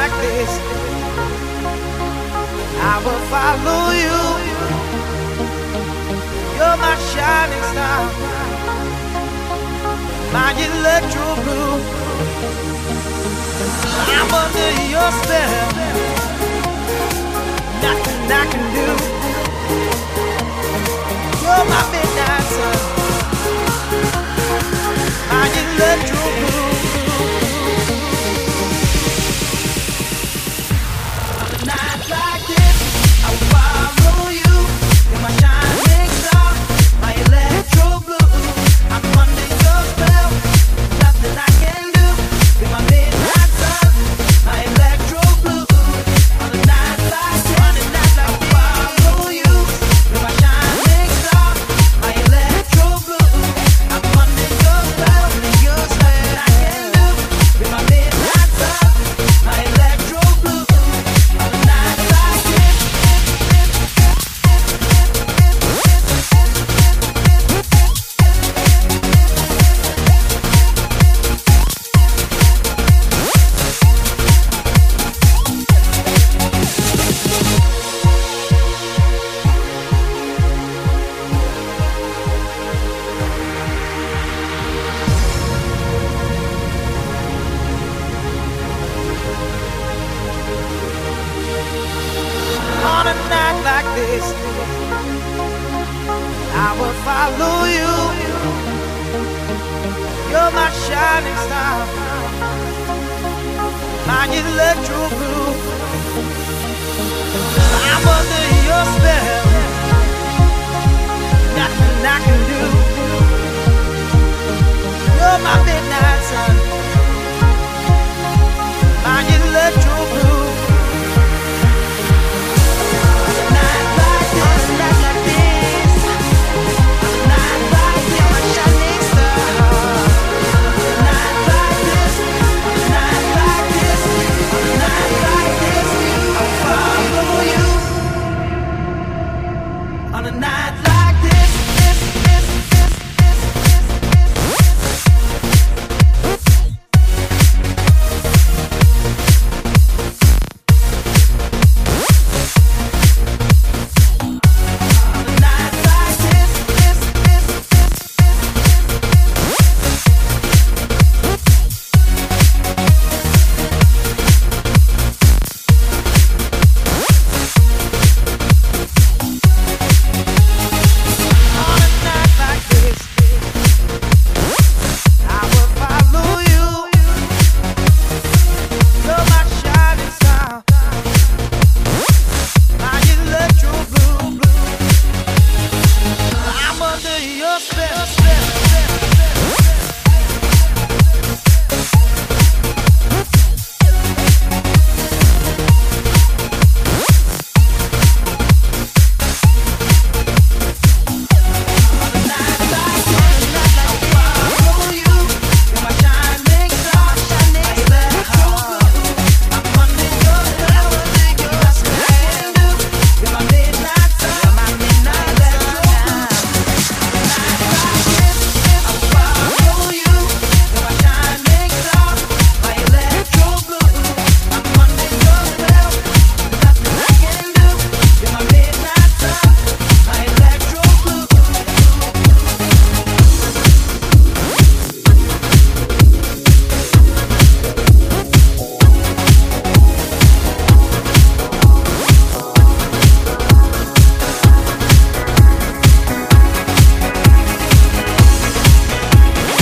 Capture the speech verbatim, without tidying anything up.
like this, I will follow you. You're my shining star, my electro blue. I'm under your spell, nothing I can do. You're my midnight sun, my electro blue. On a night like this, I will follow you. You're my shining star, my electro blue. I'm under your spell, nothing I can do. You're my midnight sun, my electro blue. On a night like this, on a night like this, I will follow you. You're my shining star, my electro blue. I'm under your spell, under your spell. Nothing I can do. You're my midnight sun, my electro blue. On a night like this. On a night like this, I will follow you. You're my shining star, my electro blue. I'm under your spell, nothing I can do. You're my midnight sun,